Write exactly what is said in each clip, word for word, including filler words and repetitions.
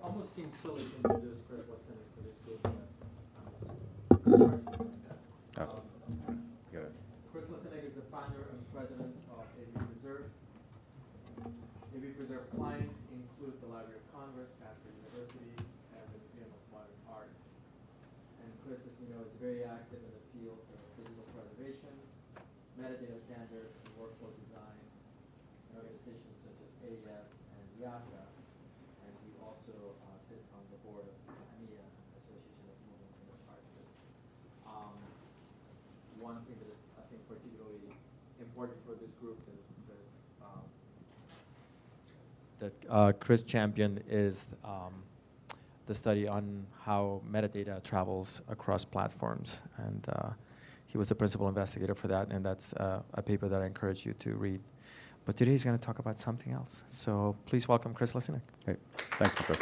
almost seems silly to introduce Chris Lesinik for this group, but um, Oh. um, Good. Chris Lesinik is the founder and president of A V Preserve. A V Preserve clients include the Library of Congress, Stanford University, and the Museum of Modern Art. And Chris, as you know, is very active in the fields of digital preservation, metadata standards, and workflow design in organizations such as A E S and YASA. And he also uh, sits on the board of A M I A, Association of Moving Image Artists. Um, one thing that is, I think, particularly important for this group that, that, um, that uh, Chris championed is um, the study on how metadata travels across platforms. And uh, he was the principal investigator for that, and that's uh, a paper that I encourage you to read. But today he's going to talk about something else. So please welcome Chris Lesinik. Great. Thanks, Chris.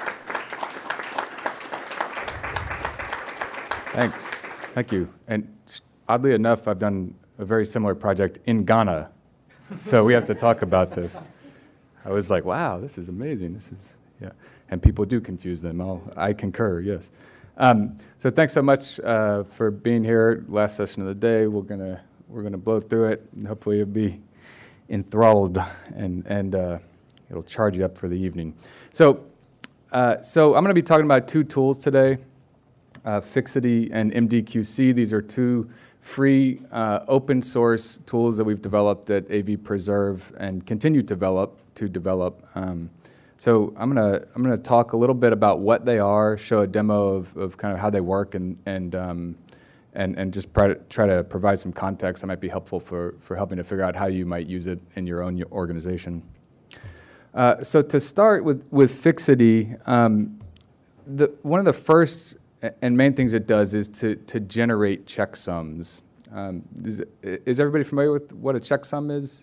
Thanks. Thank you. And oddly enough, I've done a very similar project in Ghana. So we have to talk about this. I was like, wow, this is amazing. This is, yeah. And people do confuse them. I'll, I concur, yes. Um, so thanks so much uh, for being here. Last session of the day. We're gonna we're gonna blow through it, and hopefully you'll be enthralled, and and uh, it'll charge you up for the evening. So uh, so I'm gonna be talking about two tools today, uh, Fixity and M D Q C. These are two free uh, open source tools that we've developed at A V Preserve and continue to develop to develop. Um, So I'm gonna I'm gonna talk a little bit about what they are, show a demo of, of kind of how they work, and and um, and and just try to, try to provide some context that might be helpful for for helping to figure out how you might use it in your own organization. Uh, so to start with with Fixity, um, the one of the first and main things it does is to to generate checksums. Um, is, is everybody familiar with what a checksum is?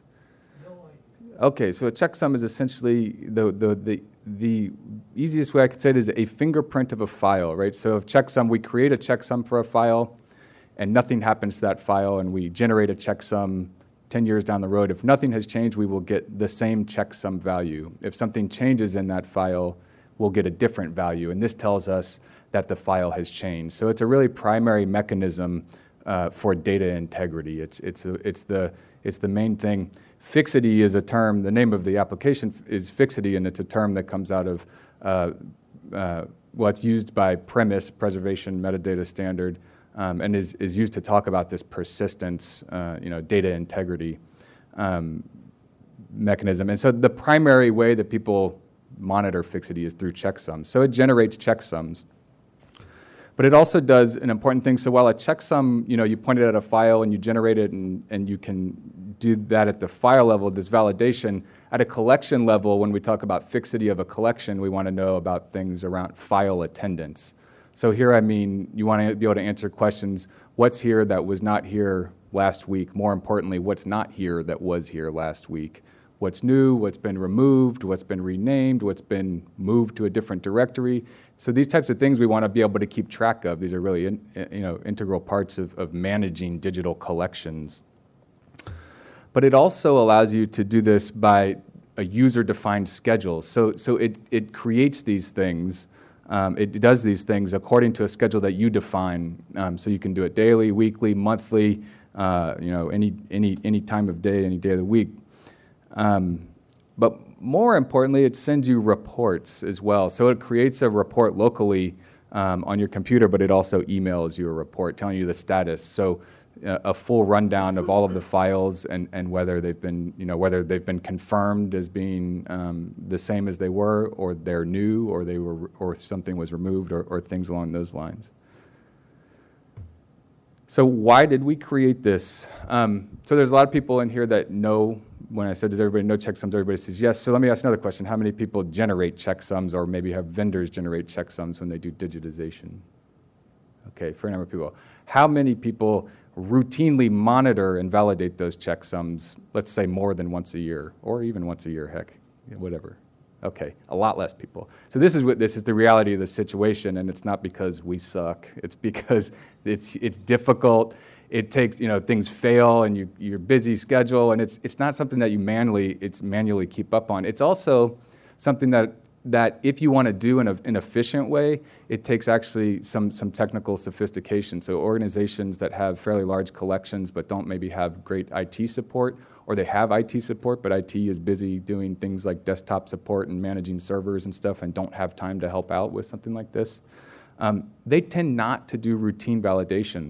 Okay, so a checksum is essentially the, the the the easiest way I could say it is a fingerprint of a file, right? So if checksum, we create a checksum for a file, and nothing happens to that file, and we generate a checksum ten years down the road. If nothing has changed, we will get the same checksum value. If something changes in that file, we'll get a different value, and this tells us that the file has changed. So it's a really primary mechanism uh, for data integrity. It's it's a, it's the it's the main thing. Fixity is a term, the name of the application is Fixity, and it's a term that comes out of, uh, uh, well, it's used by Premise, Preservation Metadata Standard, um, and is, is used to talk about this persistence, uh, you know, data integrity um, mechanism. And so the primary way that people monitor Fixity is through checksums. So it generates checksums. But it also does an important thing. So while a checksum, you know, you point it at a file and you generate it, and, and you can do that at the file level, this validation. At a collection level, when we talk about fixity of a collection, we want to know about things around file attendance. So here, I mean, you want to be able to answer questions, what's here that was not here last week? More importantly, what's not here that was here last week? What's new, what's been removed, what's been renamed, what's been moved to a different directory. So these types of things we want to be able to keep track of. These are really in, you know, integral parts of, of managing digital collections. But it also allows you to do this by a user-defined schedule. So, so it, it creates these things. Um, it does these things according to a schedule that you define. Um, so you can do it daily, weekly, monthly, uh, you know, any, any, any time of day, any day of the week. Um, but more importantly, it sends you reports as well. So it creates a report locally um, on your computer, but it also emails you a report telling you the status. So uh, a full rundown of all of the files and, and whether they've been, you know, whether they've been confirmed as being um, the same as they were, or they're new, or they were, or something was removed, or, or things along those lines. So why did we create this? Um, so there's a lot of people in here that know. When I said, does everybody know checksums, everybody says yes. So let me ask another question. How many people generate checksums, or maybe have vendors generate checksums when they do digitization? Okay, fair number of people. How many people routinely monitor and validate those checksums, let's say more than once a year, or even once a year, heck, whatever. Okay, a lot less people. So this is what this is the reality of the situation, and it's not because we suck. It's because it's it's difficult. It takes, you know, things fail, and you your busy schedule, and it's it's not something that you manually it's manually keep up on. It's also something that that if you want to do in a, an efficient way, it takes actually some, some technical sophistication. So organizations that have fairly large collections but don't maybe have great I T support, or they have I T support, but I T is busy doing things like desktop support and managing servers and stuff and don't have time to help out with something like this, um, they tend not to do routine validation.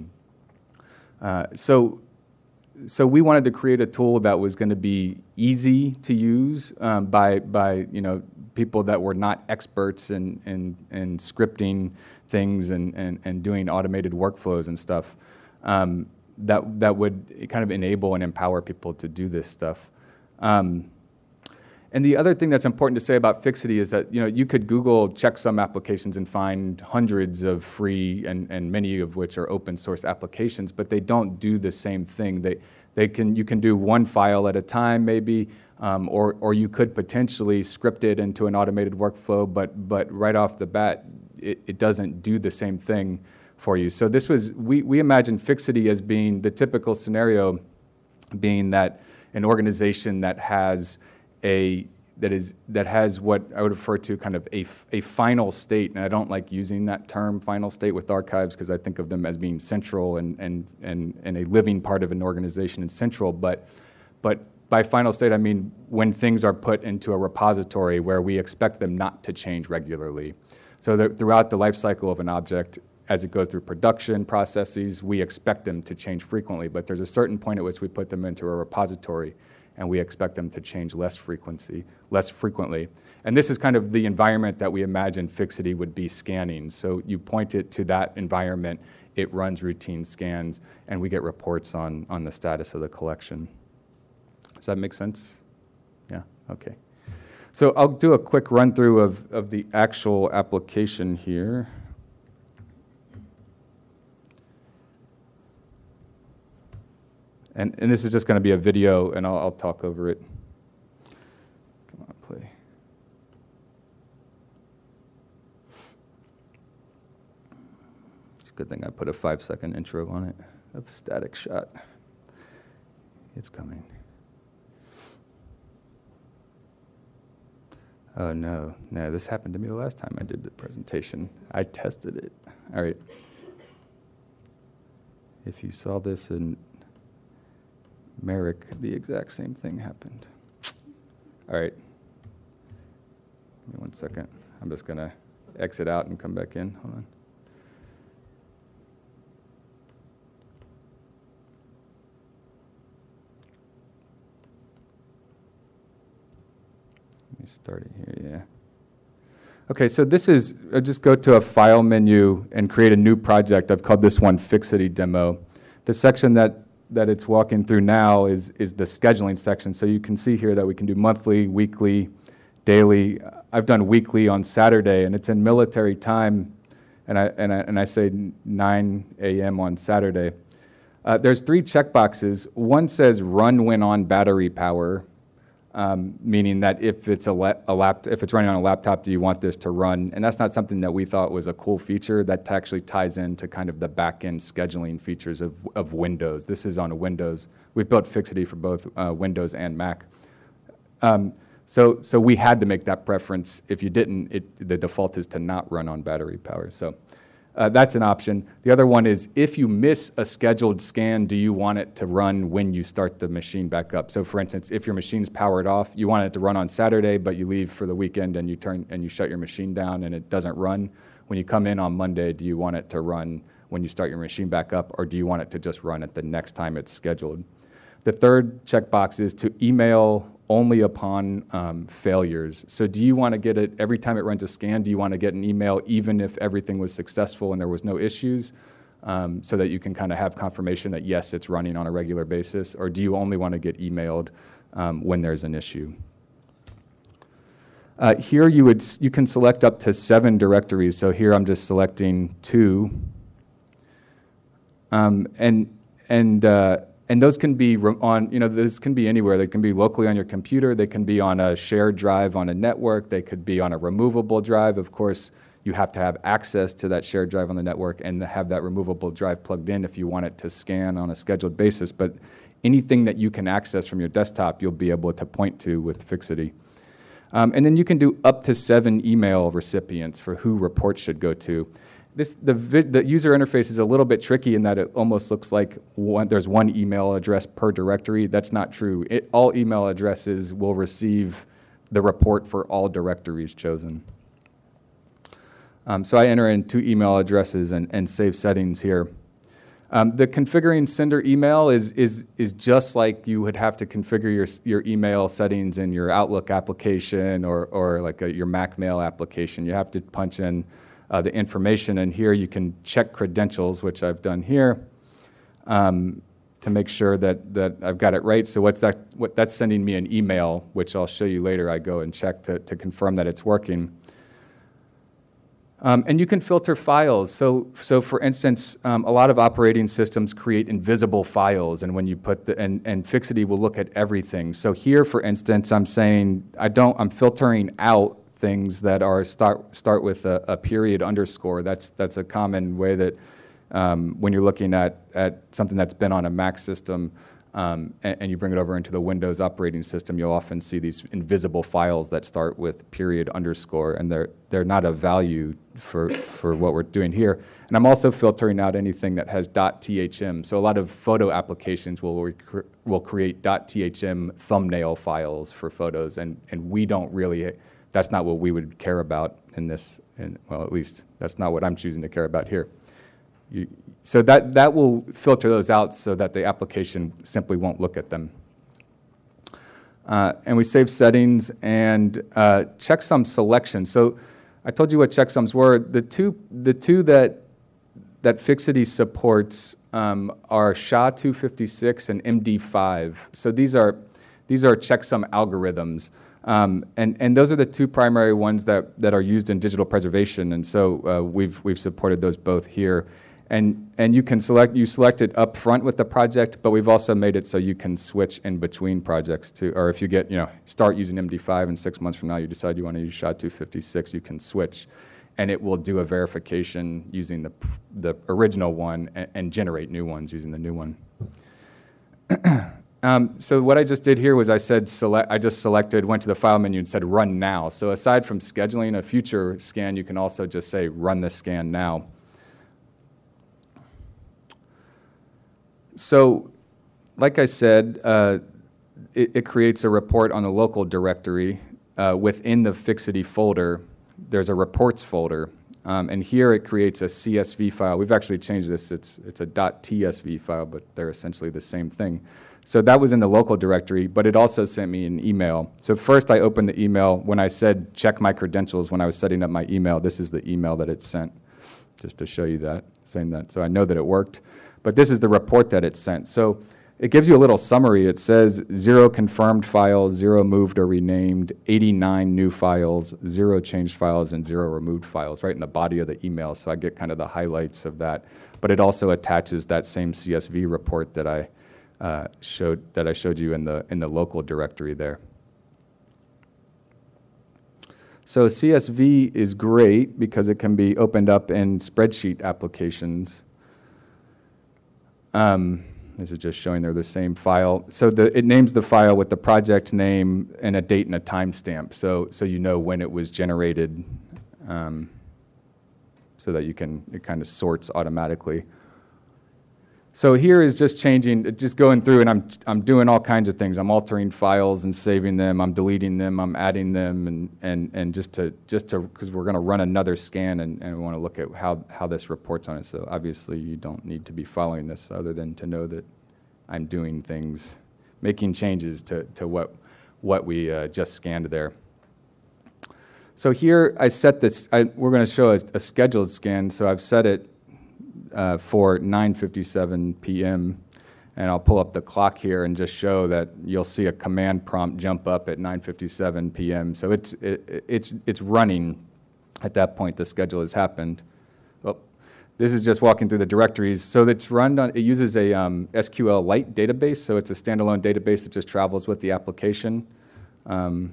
Uh, so, so we wanted to create a tool that was going to be easy to use um, by, by you know, people that were not experts in, in, in scripting things and, and, and doing automated workflows and stuff. Um, that, that would kind of enable and empower people to do this stuff. Um, and the other thing that's important to say about Fixity is that, you know, you could Google checksum applications and find hundreds of free and, and many of which are open source applications, but they don't do the same thing. They, they can, you can do one file at a time maybe, um, or, or you could potentially script it into an automated workflow, but, but right off the bat, it, it doesn't do the same thing for you. So this was, we, we imagine Fixity as being the typical scenario, being that an organization that has a, that is, that has what I would refer to kind of a, a final state, and I don't like using that term final state with archives because I think of them as being central and, and, and, and a living part of an organization and central, but, but by final state I mean when things are put into a repository where we expect them not to change regularly. So that throughout the life cycle of an object, as it goes through production processes, we expect them to change frequently, but there's a certain point at which we put them into a repository and we expect them to change less frequency, less frequently. And this is kind of the environment that we imagine Fixity would be scanning. So you point it to that environment, it runs routine scans, and we get reports on, on the status of the collection. Does that make sense? Yeah, okay. So I'll do a quick run through of, of the actual application here. And, and this is just going to be a video, and I'll, I'll talk over it. Come on, play. It's a good thing I put a five-second intro on it of static shot. It's coming. Oh, no. No, this happened to me the last time I did the presentation. I tested it. All right. If you saw this in Merrick, the exact same thing happened. All right. Give me one second. I'm just going to exit out and come back in. Hold on. Let me start it here, yeah. Okay, so this is, I'll just go to a file menu and create a new project. I've called this one Fixity Demo. The section that that it's walking through now is, is the scheduling section. So you can see here that we can do monthly, weekly, daily. I've done weekly on Saturday, and it's in military time, and I, and I, and I say nine a m on Saturday. Uh, there's three checkboxes. One says run when on battery power, um, meaning that if it's a, la a lap if it's running on a laptop, do you want this to run? And that's not something that we thought was a cool feature. That actually ties into kind of the back-end scheduling features of, of Windows. This is on a Windows. We've built Fixity for both uh, Windows and Mac. Um, so, so we had to make that preference. If you didn't, it, the default is to not run on battery power. So uh, that's an option. The other one is if you miss a scheduled scan, do you want it to run when you start the machine back up? So for instance, if your machine's powered off, you want it to run on Saturday, but you leave for the weekend and you turn and you shut your machine down and it doesn't run. When you come in on Monday, do you want it to run when you start your machine back up, or do you want it to just run at the next time it's scheduled? The third checkbox is to email only upon um, failures. So do you want to get it, every time it runs a scan, do you want to get an email even if everything was successful and there was no issues, um, so that you can kind of have confirmation that yes, it's running on a regular basis, or do you only want to get emailed um, when there's an issue? Uh, here you, would, you can select up to seven directories. So here I'm just selecting two. Um, and, and, uh, And those can be on, you know, those can be anywhere. They can be locally on your computer. They can be on a shared drive on a network. They could be on a removable drive. Of course, you have to have access to that shared drive on the network and have that removable drive plugged in if you want it to scan on a scheduled basis. But anything that you can access from your desktop, you'll be able to point to with Fixity. Um, and then you can do up to seven email recipients for who reports should go to. This, the, vid, the user interface is a little bit tricky in that it almost looks like one, there's one email address per directory. That's not true. It, all email addresses will receive the report for all directories chosen. Um, so I enter in two email addresses and, and save settings here. Um, the configuring sender email is, is, is just like you would have to configure your, your email settings in your Outlook application or, or like a, your Mac Mail application. You have to punch in uh, the information, and here you can check credentials, which I've done here, um, to make sure that, that I've got it right. So what's that, what, that's sending me an email, which I'll show you later. I go and check to, to confirm that it's working. Um, and you can filter files. So, so for instance, um, a lot of operating systems create invisible files, and when you put the, and, and Fixity will look at everything. So here, for instance, I'm saying I don't, I'm filtering out things that are start start with a, a period underscore. That's that's a common way that um, when you're looking at at something that's been on a Mac system. Um, and, and you bring it over into the Windows operating system, you'll often see these invisible files that start with period underscore, and they're they're not of value for for what we're doing here. And I'm also filtering out anything that has .thm. So a lot of photo applications will rec- will create .thm thumbnail files for photos, and and we don't really. That's not what we would care about in this. And well, at least that's not what I'm choosing to care about here. You, so that, that will filter those out so that the application simply won't look at them. Uh, and we save settings and uh, checksum selection. So I told you what checksums were. The two, the two that, that Fixity supports um, are S H A two fifty-six and M D five. So these are, these are checksum algorithms. Um, and, and those are the two primary ones that, that are used in digital preservation. And so uh, we've, we've supported those both here. And, and you can select, you select it up front with the project, but we've also made it so you can switch in between projects too. Or if you get, you know, start using M D five and six months from now you decide you want to use S H A two fifty-six, you can switch. And it will do a verification using the, the original one and, and generate new ones using the new one. um, so what I just did here was I said, select, I just selected, went to the file menu and said run now. So aside from scheduling a future scan, you can also just say run the scan now. So, like I said, uh, it, it creates a report on the local directory. Uh, within the Fixity folder, there's a reports folder. Um, and here it creates a C S V file. We've actually changed this. It's, it's a .tsv file, but they're essentially the same thing. So that was in the local directory, but it also sent me an email. So first I opened the email. When I said check my credentials when I was setting up my email, this is the email that it sent, just to show you that, saying that. So I know that it worked. But this is the report that it sent. So it gives you a little summary. It says zero confirmed files, zero moved or renamed, eighty-nine new files, zero changed files, and zero removed files right in the body of the email. So I get kind of the highlights of that. But it also attaches that same C S V report that I uh, showed that I showed you in the in the local directory there. So C S V is great because it can be opened up in spreadsheet applications. Um, this is just showing they're the same file. So the, it names the file with the project name and a date and a timestamp, so so you know when it was generated, um, so that you can, it kind of sorts automatically. So here is just changing, just going through, and I'm I'm doing all kinds of things. I'm altering files and saving them. I'm deleting them. I'm adding them, and and and just to just to because we're going to run another scan, and, and we want to look at how how this reports on it. So obviously you don't need to be following this other than to know that I'm doing things, making changes to to what what we uh, just scanned there. So here I set this. I, we're going to show a, a scheduled scan. So I've set it. Uh, for nine fifty-seven p m and I'll pull up the clock here and just show that you'll see a command prompt jump up at nine fifty-seven p m So it's it, it's it's running at that point. The schedule has happened. Well, this is just walking through the directories. So it's run on. It uses a um, S Q L Lite database, so it's a standalone database that just travels with the application um,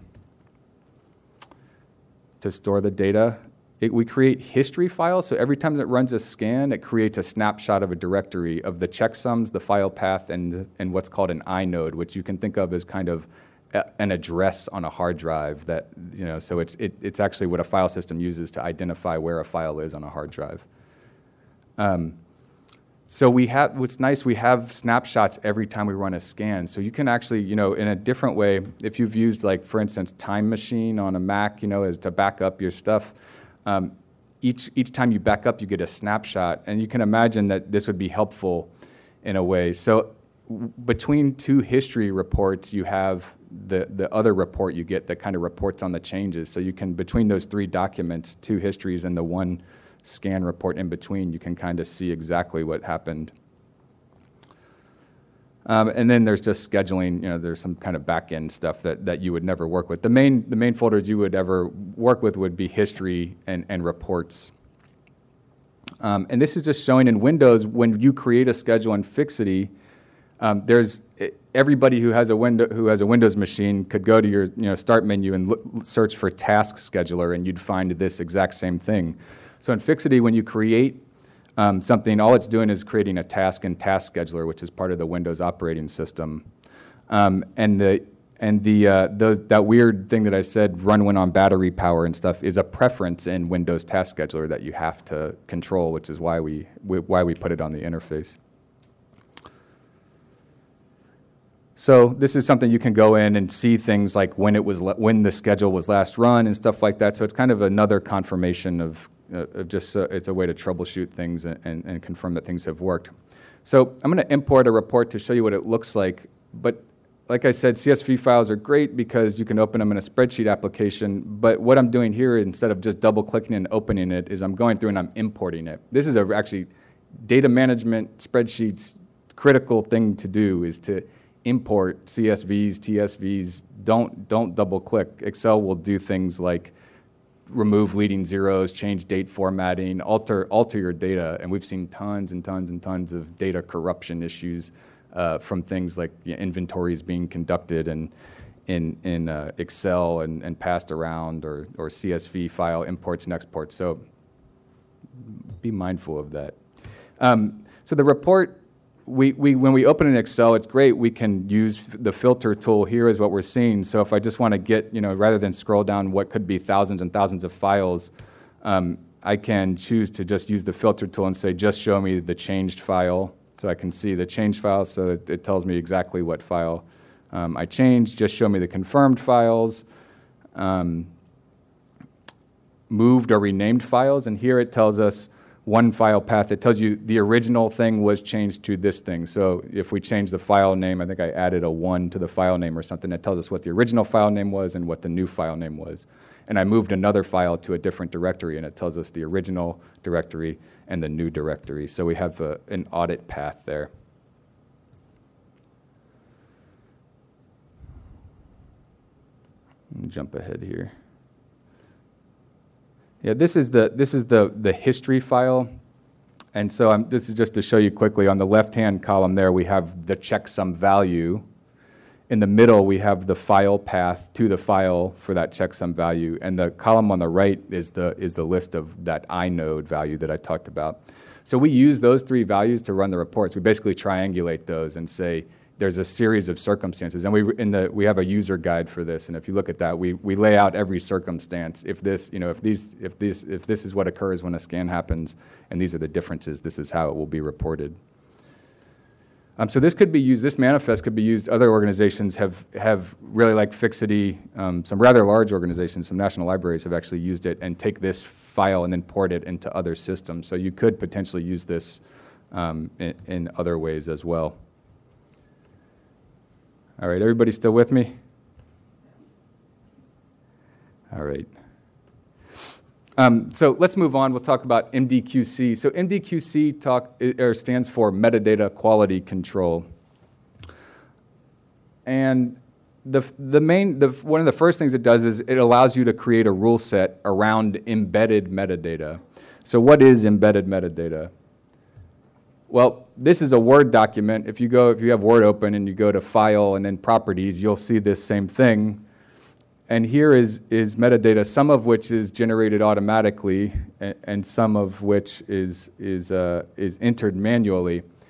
to store the data. It, we create history files, so every time that it runs a scan, it creates a snapshot of a directory of the checksums, the file path, and, and what's called an inode, which you can think of as kind of a, an address on a hard drive that, you know, so it's, it, it's actually what a file system uses to identify where a file is on a hard drive. Um, so we have, what's nice, we have snapshots every time we run a scan. So you can actually, you know, in a different way, if you've used, like, for instance, Time Machine on a Mac, you know, as to back up your stuff, um, each, each time you back up, you get a snapshot. And you can imagine that this would be helpful in a way. So w- between two history reports, you have the, the other report you get that kind of reports on the changes. So you can, between those three documents, two histories and the one scan report in between, you can kind of see exactly what happened. Um, and then there's just scheduling, you know, there's some kind of back-end stuff that, that you would never work with. The main, the main folders you would ever work with would be history and, and reports. Um, and this is just showing in Windows, when you create a schedule in Fixity, um, there's everybody who has a window who has a Windows machine could go to your, you know, start menu and look, search for task scheduler, and you'd find this exact same thing. So in Fixity, when you create um, something, all it's doing is creating a task in Task Scheduler, which is part of the Windows operating system. Um, and the and the uh, those, that weird thing that I said, run when on battery power and stuff, is a preference in Windows Task Scheduler that you have to control, which is why we, we why we put it on the interface. So this is something you can go in and see things like when it was when the schedule was last run and stuff like that. So it's kind of another confirmation of, uh, of just uh, it's a way to troubleshoot things and, and, and confirm that things have worked. So I'm going to import a report to show you what it looks like. But like I said, C S V files are great because you can open them in a spreadsheet application. But what I'm doing here, instead of just double-clicking and opening it, is I'm going through and I'm importing it. This is a actually data management spreadsheets critical thing to do, is to import C S Vs, T S Vs. Don't don't double click. Excel will do things like remove leading zeros, change date formatting, alter alter your data, and we've seen tons and tons and tons of data corruption issues uh, from things like, you know, inventories being conducted and in in uh, Excel and, and passed around, or or C S V file imports and exports. So be mindful of that. Um, so the report. We, we, when we open in Excel, it's great. We can use the filter tool. Here is what we're seeing. So if I just want to get, you know, rather than scroll down what could be thousands and thousands of files, um, I can choose to just use the filter tool and say, just show me the changed file. So I can see the changed file, so it, it tells me exactly what file um, I changed. Just show me the confirmed files, um, moved or renamed files. And here it tells us one file path. It tells you the original thing was changed to this thing. So if we change the file name, I think I added a one to the file name or something, that tells us what the original file name was and what the new file name was. And I moved another file to a different directory, and it tells us the original directory and the new directory. So we have a, an audit path there. Let me jump ahead here. Yeah, this is the this is the the history file, and so I'm, this is just to show you quickly. On the left-hand column there, we have the checksum value. In the middle, we have the file path to the file for that checksum value, and the column on the right is the is the list of that inode value that I talked about. So we use those three values to run the reports. We basically triangulate those and say there's a series of circumstances, and we in the we have a user guide for this. And if you look at that, we we lay out every circumstance. If this, you know, if these, if these, if this is what occurs when a scan happens, and these are the differences, this is how it will be reported. Um, so this could be used. This manifest could be used. Other organizations have have really, like Fixity. Um, some rather large organizations, some national libraries, have actually used it and take this file and then port it into other systems. So you could potentially use this um, in, in other ways as well. All right, everybody still with me? All right. Um, so let's move on. We'll talk about M D Q C. So M D Q C talk, or stands for Metadata Quality Control. And the, the main, the, one of the first things it does is it allows you to create a rule set around embedded metadata. So what is embedded metadata? Well, this is a Word document. If you go, if you have Word open and you go to File and then Properties, you'll see this same thing. And here is, is metadata, some of which is generated automatically, and, and some of which is, is, uh, is entered manually.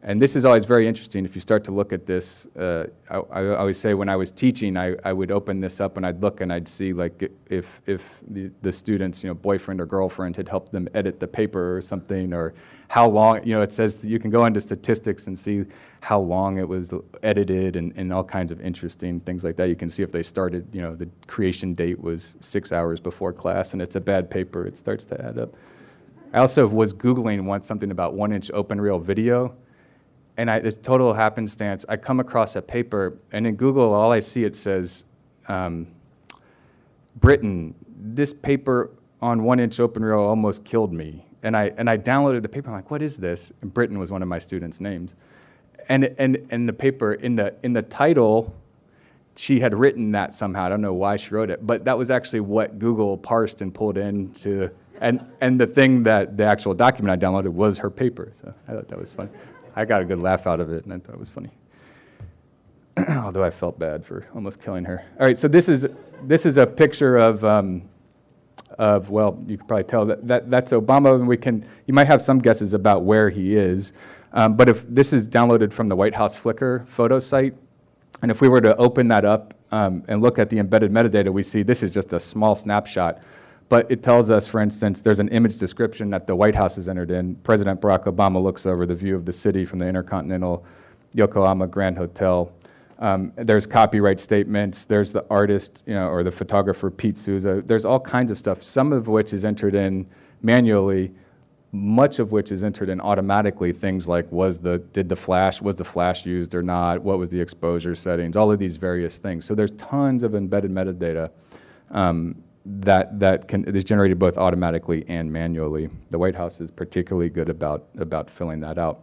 And this is always very interesting. If you start to look at this, uh, I, I always say when I was teaching, I, I would open this up and I'd look and I'd see like if, if the, the students, you know, boyfriend or girlfriend had helped them edit the paper or something, or how long, you know, it says that you can go into statistics and see how long it was edited and, and all kinds of interesting things like that. You can see if they started, you know, the creation date was six hours before class and it's a bad paper, it starts to add up. I also was Googling once something about one-inch open reel video. And I, it's total happenstance. I come across a paper, and in Google, all I see, it says, um, Britain, this paper on one-inch open reel almost killed me. And I, and I downloaded the paper. I'm like, what is this? And Britain was one of my students' names. And, and, and the paper, in the, in the title, she had written that somehow. I don't know why she wrote it. But that was actually what Google parsed and pulled into. And, and the thing that the actual document I downloaded was her paper. So I thought that was fun. I got a good laugh out of it, and I thought it was funny. Although I felt bad for almost killing her. All right, so this is this is a picture of um, of well, you could probably tell that, that that's Obama, and we can you might have some guesses about where he is, um, but if this is downloaded from the White House Flickr photo site, and if we were to open that up um, and look at the embedded metadata, we see this is just a small snapshot. But it tells us, for instance, there's an image description that the White House has entered in. President Barack Obama looks over the view of the city from the Intercontinental Yokohama Grand Hotel. Um, there's copyright statements. There's the artist, you know, or the photographer, Pete Souza. There's all kinds of stuff, some of which is entered in manually, much of which is entered in automatically. Things like, was the, did the flash, was the flash used or not? What was the exposure settings? All of these various things. So there's tons of embedded metadata. Um, that that can is generated both automatically and manually. The White House is particularly good about about filling that out.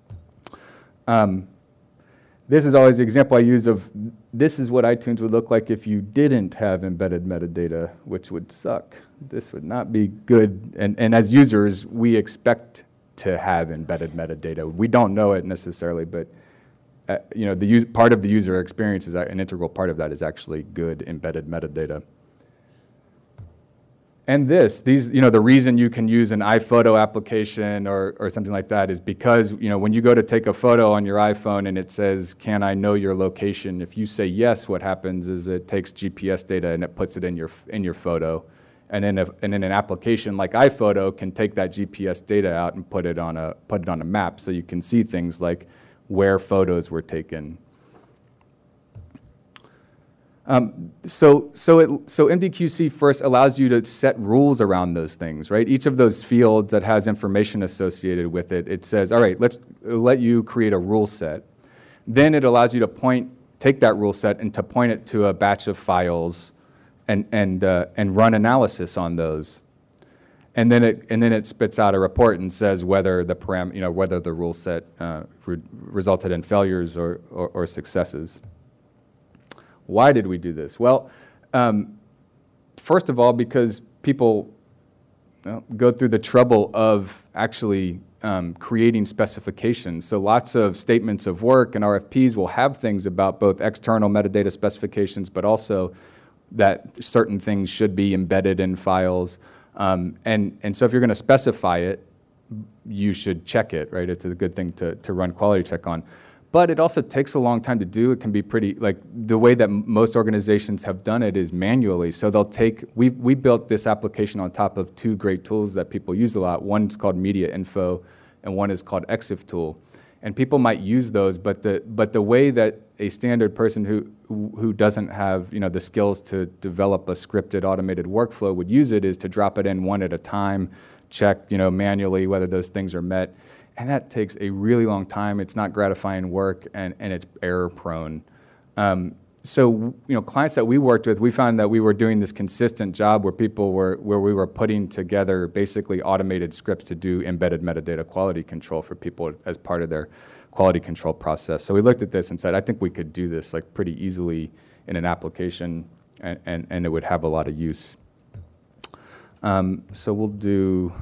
Um, this is always the example I use of this is what iTunes would look like if you didn't have embedded metadata, which would suck. This would not be good. And, and as users, we expect to have embedded metadata. We don't know it necessarily, but uh, you know, the use, part of the user experience is an integral part of that is actually good embedded metadata. And this, these, you know, the reason you can use an iPhoto application or, or something like that is because, you know, when you go to take a photo on your iPhone and it says, can I know your location? If you say yes, what happens is it takes G P S data and it puts it in your, in your photo. And then, a, and then an application like iPhoto can take that G P S data out and put it on a, put it on a map so you can see things like where photos were taken. Um, so, so, it, so M D Q C first allows you to set rules around those things, right? Each of those fields that has information associated with it, it says, all right, let's let you create a rule set. Then it allows you to point, take that rule set and to point it to a batch of files and, and, uh, and run analysis on those. And then it, and then it spits out a report and says whether the param, you know, whether the rule set uh, re resulted in failures or, or, or successes. Why did we do this? Well, um, first of all, because people you know, go through the trouble of actually um, creating specifications. So lots of statements of work and R F Ps will have things about both external metadata specifications, but also that certain things should be embedded in files. Um, and, and so if you're going to specify it, you should check it, right? It's a good thing to, to run quality check on. But it also takes a long time to do. It can be pretty, like the way that most organizations have done it is manually. So they'll take, we, we built this application on top of two great tools that people use a lot. One's called Media Info and one is called ExifTool. And people might use those, but the, but the way that a standard person who, who doesn't have you know, the skills to develop a scripted automated workflow would use it is to drop it in one at a time, check you know, manually whether those things are met. And that takes a really long time. It's not gratifying work, and, and it's error prone. Um, so, you know, clients that we worked with, we found that we were doing this consistent job where people were, where we were putting together basically automated scripts to do embedded metadata quality control for people as part of their quality control process. So we looked at this and said, I think we could do this like pretty easily in an application, and, and, and it would have a lot of use. Um, so we'll do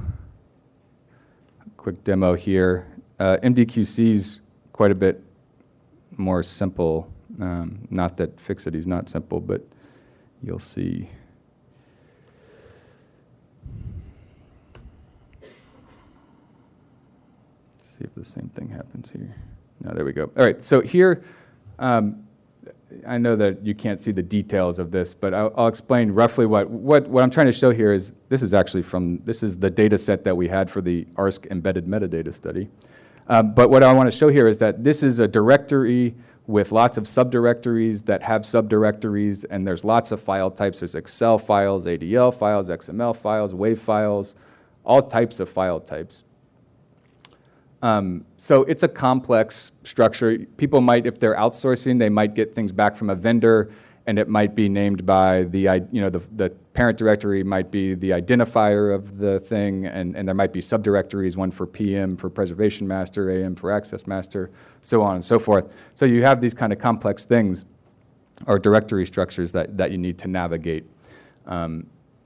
quick demo here. Uh, M D Q C's quite a bit more simple. Um, not that Fixity is not simple, but you'll see. Let's see if the same thing happens here. No, there we go. All right, so here, um, I know that you can't see the details of this, but I'll, I'll explain roughly what, what, what I'm trying to show here is, this is actually from, this is the data set that we had for the A R S C embedded metadata study. Um, but what I want to show here is that this is a directory with lots of subdirectories that have subdirectories, and there's lots of file types. There's Excel files, A D L files, X M L files, WAV files, all types of file types. Um, so it's a complex structure. People might, if they're outsourcing, they might get things back from a vendor, and it might be named by the, you know, the, the parent directory might be the identifier of the thing, and, and there might be subdirectories, one for P M for preservation master, A M for access master, so on and so forth. So you have these kind of complex things, or directory structures that, that you need to navigate. Um,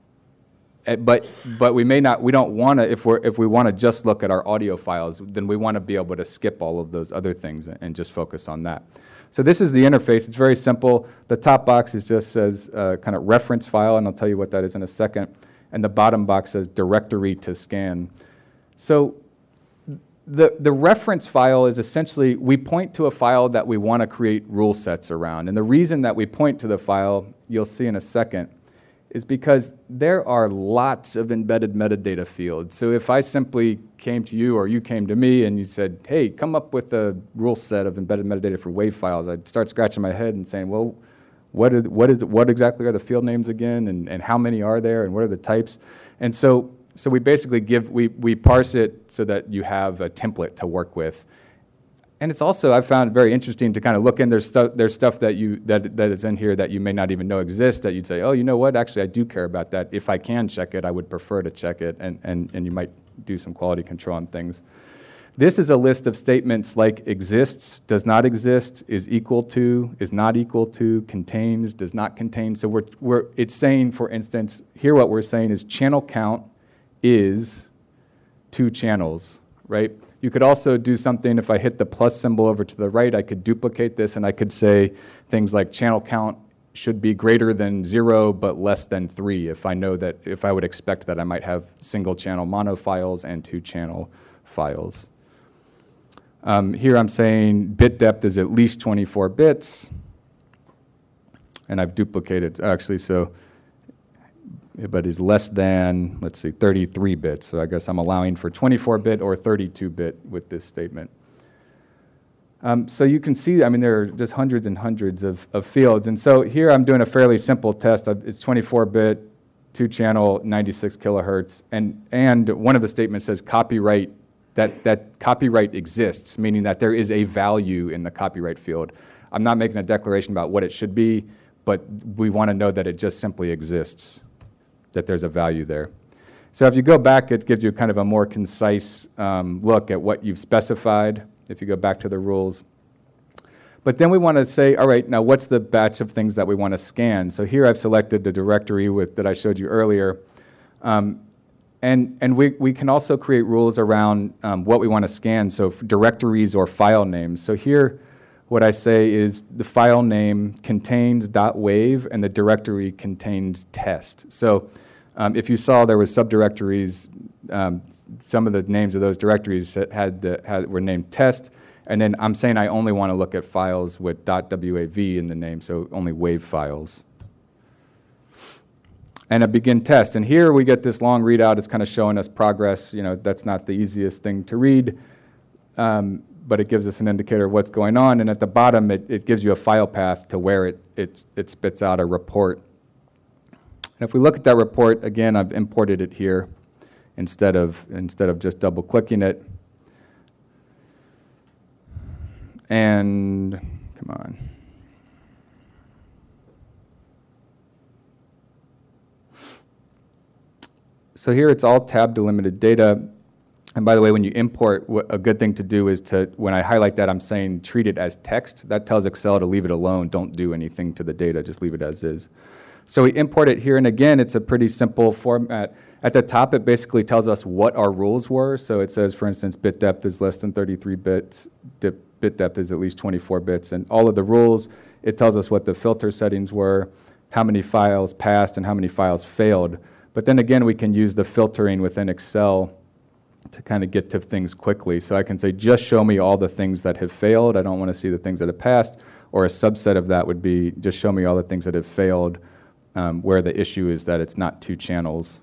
But but we may not. We don't want to. If we're if we want to just look at our audio files, then we want to be able to skip all of those other things and just focus on that. So this is the interface. It's very simple. The top box is just says uh, kind of reference file, and I'll tell you what that is in a second. And the bottom box says directory to scan. So the the reference file is essentially, we point to a file that we want to create rule sets around. And the reason that we point to the file, you'll see in a second, is because there are lots of embedded metadata fields. So if I simply came to you, or you came to me and you said, hey, come up with a rule set of embedded metadata for WAV files, I'd start scratching my head and saying, well, what, are, what, is, what exactly are the field names again, and, and how many are there, and what are the types? And so, so we basically give, we, we parse it so that you have a template to work with. And it's also, I've found very interesting to kind of look in. There's stuff, there's stuff that you that that is in here that you may not even know exists, that you'd say, oh, you know what? Actually, I do care about that. If I can check it, I would prefer to check it, and and and you might do some quality control on things. This is a list of statements like exists, does not exist, is equal to, is not equal to, contains, does not contain. So we're we're it's saying, for instance, here what we're saying is channel count is two channels, right? You could also do something, if I hit the plus symbol over to the right, I could duplicate this, and I could say things like channel count should be greater than zero but less than three, if I know that, if I would expect that I might have single channel mono files and two channel files. Um, here I'm saying bit depth is at least twenty-four bits, and I've duplicated, actually, so, but is less than, let's see, thirty-three bits. So I guess I'm allowing for twenty-four bit or thirty-two bit with this statement. Um, so you can see, I mean, there are just hundreds and hundreds of, of fields. And so here I'm doing a fairly simple test. It's twenty-four bit, two channel, ninety-six kilohertz. And, and one of the statements says copyright, that, that copyright exists, meaning that there is a value in the copyright field. I'm not making a declaration about what it should be, but we want to know that it just simply exists, that there's a value there. So if you go back, it gives you kind of a more concise um, look at what you've specified, if you go back to the rules. But then we want to say, all right, now what's the batch of things that we want to scan? So here I've selected the directory with, that I showed you earlier. Um, and and we, we can also create rules around um, what we want to scan, so directories or file names. So here, what I say is the file name contains .wav and the directory contains test. So um, if you saw there was subdirectories, um, some of the names of those directories had the, had, were named test, and then I'm saying I only want to look at files with .wav in the name, so only WAV files. And a begin test. And here we get this long readout. It's kind of showing us progress. You know, that's not the easiest thing to read. Um, but it gives us an indicator of what's going on. And at the bottom, it, it gives you a file path to where it, it, it spits out a report. And if we look at that report, again, I've imported it here instead of, instead of just double-clicking it. And, come on. So here it's all tab delimited data. And by the way, when you import, a good thing to do is to, when I highlight that, I'm saying treat it as text. That tells Excel to leave it alone. Don't do anything to the data. Just leave it as is. So we import it here. And again, it's a pretty simple format. At the top, it basically tells us what our rules were. So it says, for instance, bit depth is less than thirty-three bits. Bit depth is at least twenty-four bits. And all of the rules, it tells us what the filter settings were, how many files passed, and how many files failed. But then again, we can use the filtering within Excel to kind of get to things quickly. So I can say, just show me all the things that have failed. I don't want to see the things that have passed. Or a subset of that would be, just show me all the things that have failed, um, where the issue is that it's not two channels.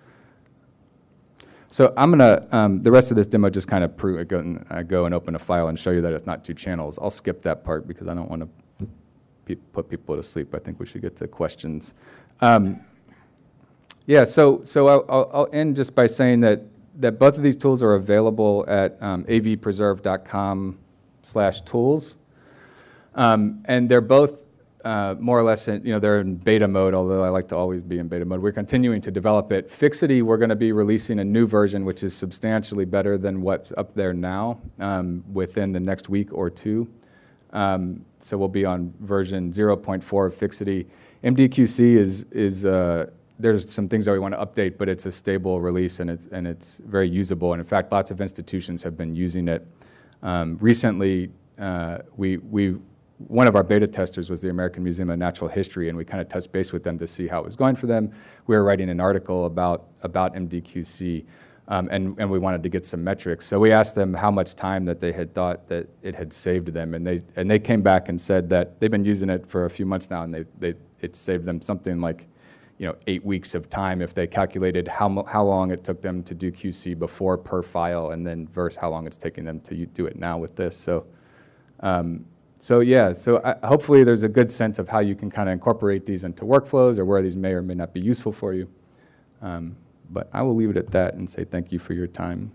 So I'm gonna, um, the rest of this demo just kind of prove, I go, and, I go and open a file and show you that it's not two channels. I'll skip that part because I don't want to pe put people to sleep. I think we should get to questions. Um, yeah, so so I'll, I'll, I'll end just by saying that that both of these tools are available at um, a v preserve dot com slash tools, um, and they're both uh, more or less, in, you know, they're in beta mode. Although I like to always be in beta mode, we're continuing to develop it. Fixity, we're going to be releasing a new version, which is substantially better than what's up there now, um, within the next week or two. Um, so we'll be on version zero point four of Fixity. M D Q C is is uh, there's some things that we want to update, but it's a stable release and it's and it's very usable. And in fact, lots of institutions have been using it. Um, recently, uh, we we one of our beta testers was the American Museum of Natural History, and we kind of touched base with them to see how it was going for them. We were writing an article about about M D Q C. Um, and, and we wanted to get some metrics. So we asked them how much time that they had thought that it had saved them, and they and they came back and said that they've been using it for a few months now, and they, they it saved them something like, you know, eight weeks of time if they calculated how how long it took them to do Q C before per file, and then versus how long it's taking them to do it now with this. So, um, so yeah. So I, hopefully there's a good sense of how you can kind of incorporate these into workflows or where these may or may not be useful for you. Um, But I will leave it at that and say thank you for your time.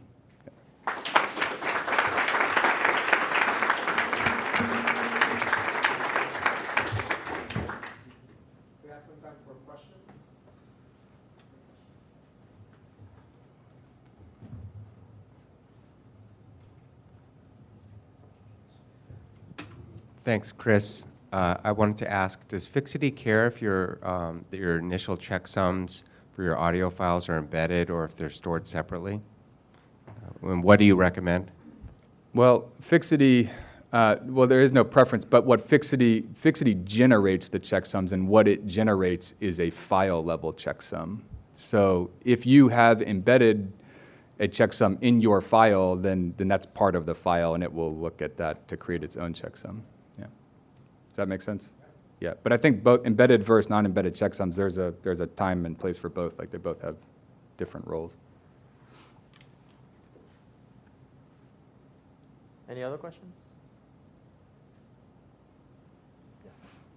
We have some time for questions. Thanks, Chris. Uh, I wanted to ask, does Fixity care if your, um, your initial checksums for your audio files are embedded or if they're stored separately? Uh, and what do you recommend? Well, Fixity, uh, well, there is no preference, but what Fixity, Fixity generates the checksums, and what it generates is a file level checksum. So if you have embedded a checksum in your file, then, then that's part of the file, and it will look at that to create its own checksum. Yeah. Does that make sense? Yeah, but I think both embedded versus non-embedded checksums, there's a there's a time and place for both. Like they both have different roles. Any other questions? Yes.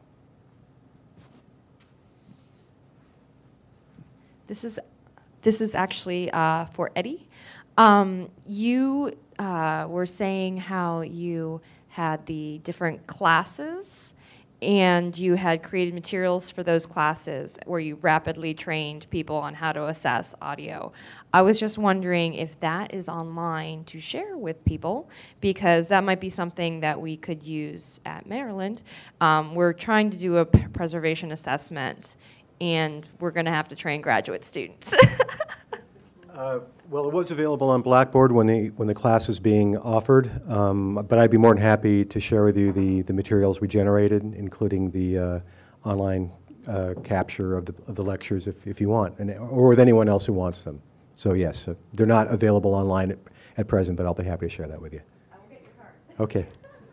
This is this is actually uh, for Eddie. Um, you uh, were saying how you had the different classes, and you had created materials for those classes where you rapidly trained people on how to assess audio. I was just wondering if that is online to share with people, because that might be something that we could use at Maryland. Um, we're trying to do a p- preservation assessment, and we're going to have to train graduate students. Uh, well, it was available on Blackboard when the when the class was being offered, um, but I'd be more than happy to share with you the the materials we generated, including the uh, online uh, capture of the of the lectures, if if you want, and or with anyone else who wants them. So yes, uh, they're not available online at, at present, but I'll be happy to share that with you. I will get your card. Okay.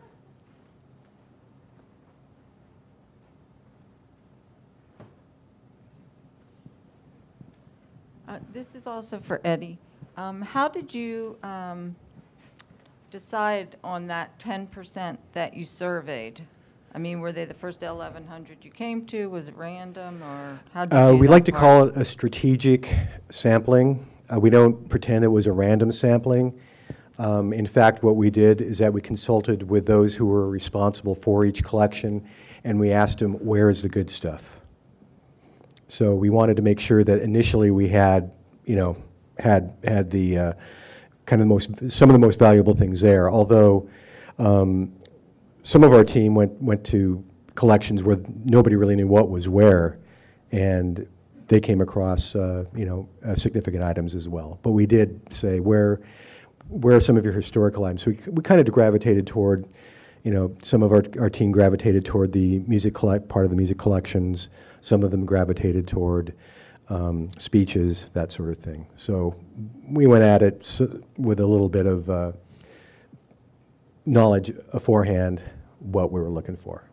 Uh, This is also for Eddie. Um, How did you um, decide on that ten percent that you surveyed? I mean, were they the first eleven hundred you came to? Was it random, or how did you Uh, do we that like to part? call it a strategic sampling. Uh, we don't pretend it was a random sampling. Um, in fact, what we did is that we consulted with those who were responsible for each collection, and we asked them, where is the good stuff? So we wanted to make sure that initially we had, you know, had had the uh, kind of the most, some of the most valuable things there. Although um, some of our team went went to collections where nobody really knew what was where, and they came across, uh, you know, uh, significant items as well. But we did say, where where are some of your historical items? So we we kind of gravitated toward, you know, some of our our team gravitated toward the music collect part of the music collections. Some of them gravitated toward um, speeches, that sort of thing. So we went at it s with a little bit of uh, knowledge beforehand what we were looking for.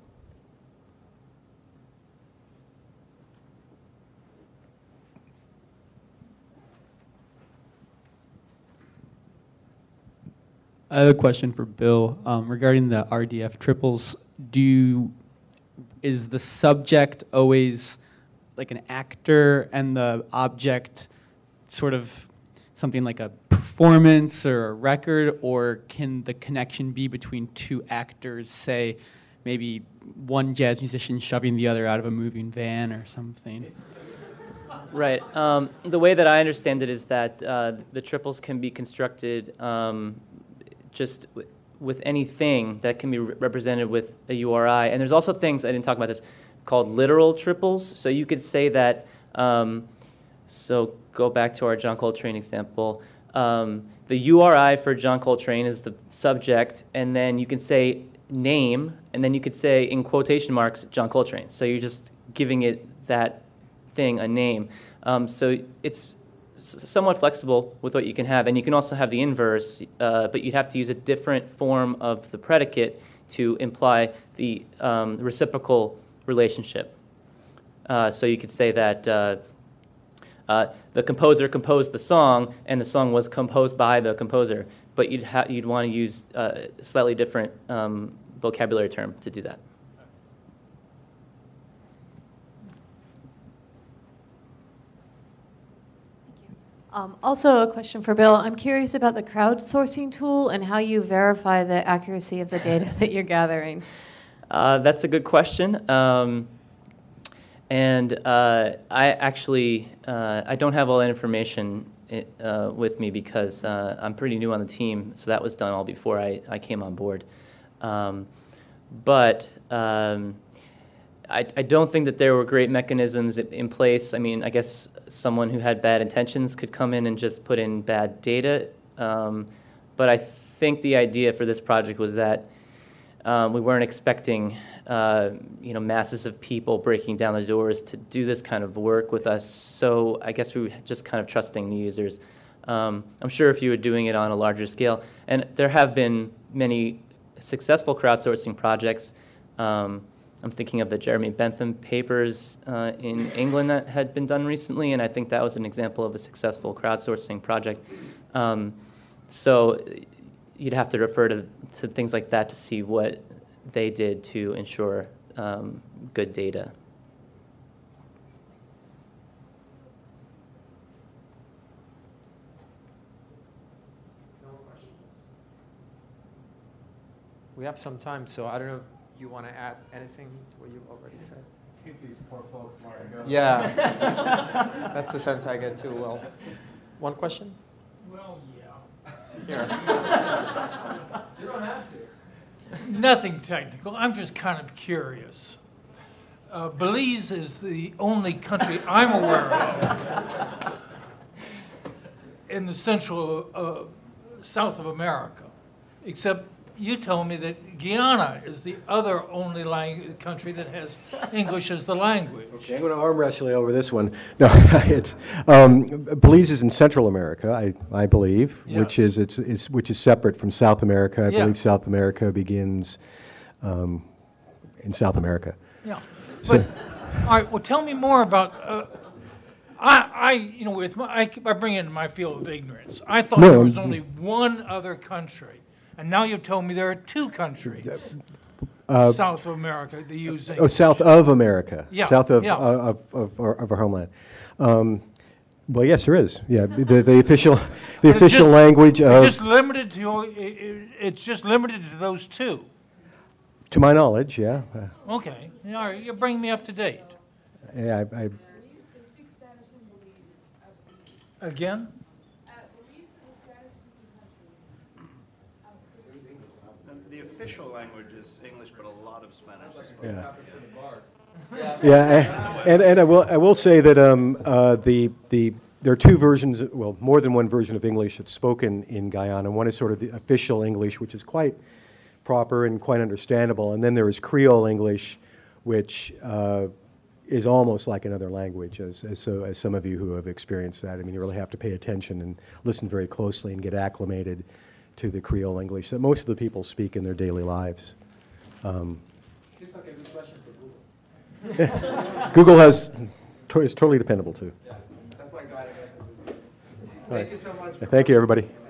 I have a question for Bill um, regarding the R D F triples. Do you, is the subject always like an actor and the object sort of something like a performance or a record, or can the connection be between two actors, say maybe one jazz musician shoving the other out of a moving van or something? Right. Um, the way that I understand it is that uh, the triples can be constructed um, just w with anything that can be re represented with a U R I. And there's also things, I didn't talk about this, called literal triples. So you could say that, um, so go back to our John Coltrane example. Um, the U R I for John Coltrane is the subject, and then you can say name, and then you could say in quotation marks John Coltrane. So you're just giving it that thing a name. Um, so it's somewhat flexible with what you can have, and you can also have the inverse, uh, but you'd have to use a different form of the predicate to imply the um, reciprocal relationship. Uh, so you could say that uh, uh, the composer composed the song, and the song was composed by the composer, but you'd, ha you'd want to use uh, a slightly different um, vocabulary term to do that. Um, also, a question for Bill. I'm curious about the crowdsourcing tool and how you verify the accuracy of the data that you're gathering. Uh, that's a good question. Um, and uh, I actually, uh, I don't have all that information it, uh, with me because uh, I'm pretty new on the team, so that was done all before I, I came on board. Um, but um, I, I don't think that there were great mechanisms in place. I mean, I guess someone who had bad intentions could come in and just put in bad data. Um, but I think the idea for this project was that um, we weren't expecting uh, you know, masses of people breaking down the doors to do this kind of work with us. So I guess we were just kind of trusting the users. Um, I'm sure if you were doing it on a larger scale, and there have been many successful crowdsourcing projects. Um, I'm thinking of the Jeremy Bentham papers uh, in England that had been done recently, and I think that was an example of a successful crowdsourcing project. Um, so you'd have to refer to, to things like that to see what they did to ensure um, good data. No more questions. We have some time, so I don't know if you want to add anything to what you've already said. I think these poor folks want to go. Yeah, that's the sense I get too. Well, one question? Well, yeah. Here. You don't have to. Nothing technical. I'm just kind of curious. Uh, Belize is the only country I'm aware of in the central, uh, South of America, except you told me that Guyana is the other only lang country that has English as the language. Okay, I'm going to arm wrestle you over this one. No, it's um, Belize is in Central America, I, I believe, Yes. which is it's, it's which is separate from South America. I Yeah. believe South America begins um, in South America. Yeah. So- But, all right, well, tell me more about, uh, I, I, you know, with my, I, I bring in my field of ignorance. I thought No, there was I'm- only one other country, and now you've told me there are two countries, Uh, South of America, that use Oh, English. south of America. Yeah, South of, yeah. uh, of, of, our, of our homeland. Um, well, yes, there is. Yeah, the, the official, the It's official just- language It's of, just limited to, i- i- it's just limited to those two. to my knowledge, yeah. Uh, Okay, all right, you bring me up to date. yeah, I, I, Again? The official language is English, but a lot of Spanish is spoken. yeah. Yeah, and, and I will I will say that um, uh, the the there are two versions, well, more than one version of English that's spoken in Guyana. One is sort of the official English, which is quite proper and quite understandable, and then there is Creole English, which uh, is almost like another language, as, as, so, as some of you who have experienced that. I mean, you really have to pay attention and listen very closely and get acclimated to the Creole English that most of the people speak in their daily lives. Um, Seems like a good question for Google. Google has, is totally dependable too. Yeah, that's why God has. All Thank right. you so much. Thank you, everybody.